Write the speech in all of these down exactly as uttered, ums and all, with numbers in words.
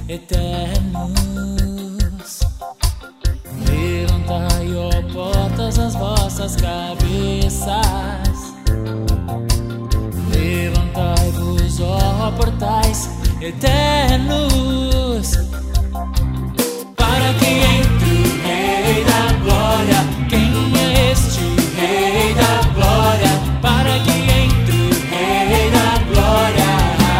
eternos. Levantai, ó portas, as vossas cabeças. Levantai-vos, ó portais eternos, para que entre o Rei da Glória. Quem é este Rei da Glória? Para que entre o Rei da Glória.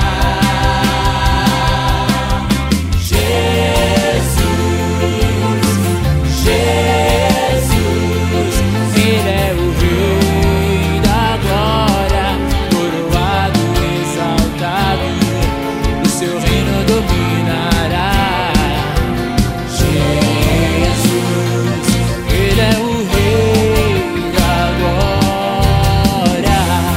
Jesus, Jesus, Ele é o Rei da Glória, coroado, exaltado, o seu reino dominará. Jesus, Ele é o Rei da Glória.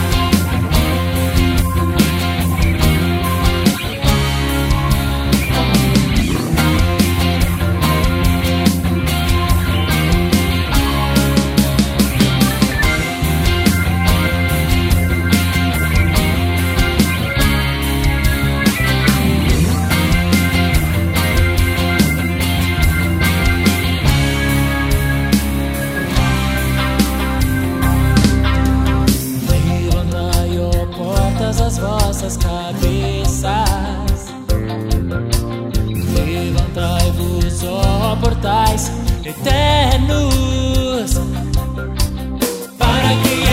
Levantai, ó portas, as vossas cabeças. Levantai-vos, ó portais eternos, para que